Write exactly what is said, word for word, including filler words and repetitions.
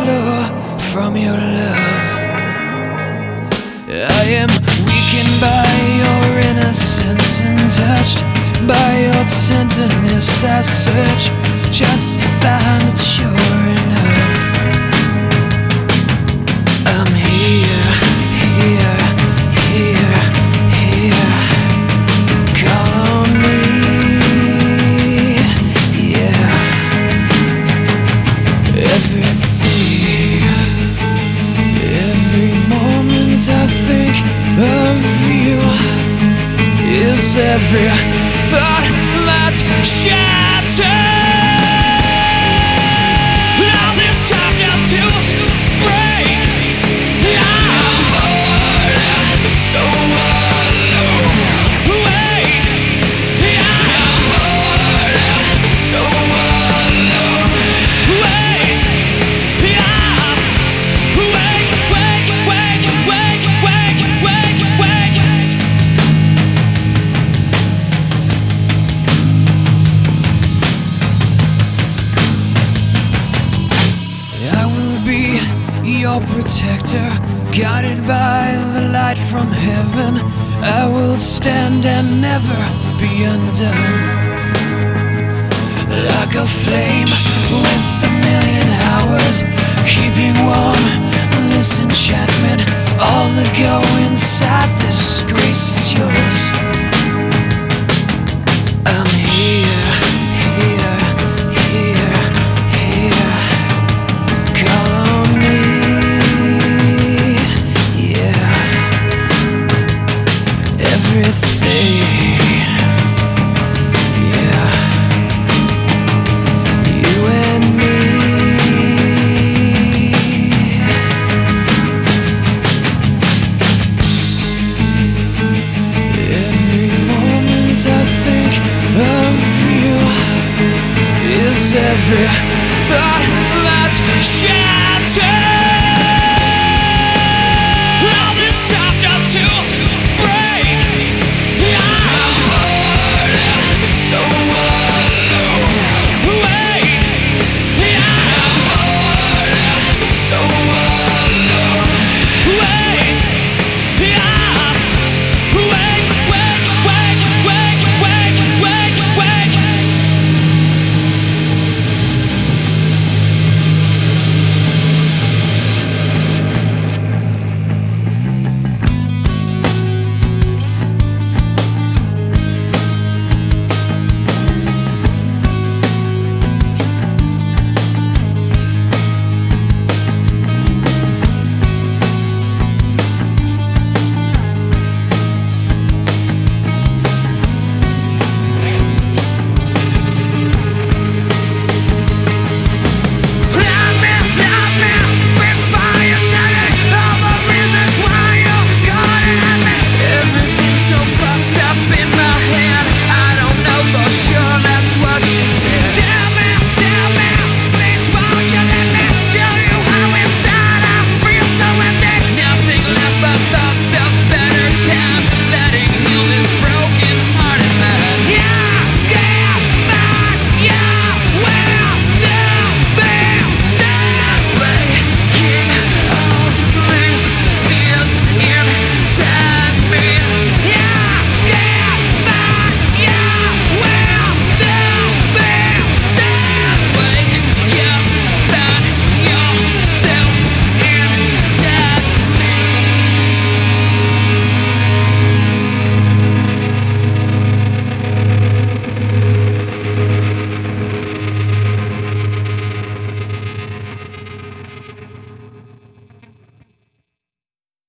flow from your love. I am weakened by your innocence and touched by your tenderness. I search just to find that you're enough. I'm here, here, here, here. Call on me, yeah. Everything, every moment I think of you is every thought that shatters. Now this time just to break. I'm bored, don't wanna wait. I'm bored, don't wanna wait. I'm wake, wake, wake, wake, wake, wake, wake. I will be your protector, guided by the light from heaven. I will stand and never be undone. Like a flame with a million hours, keeping warm this enchantment, all the going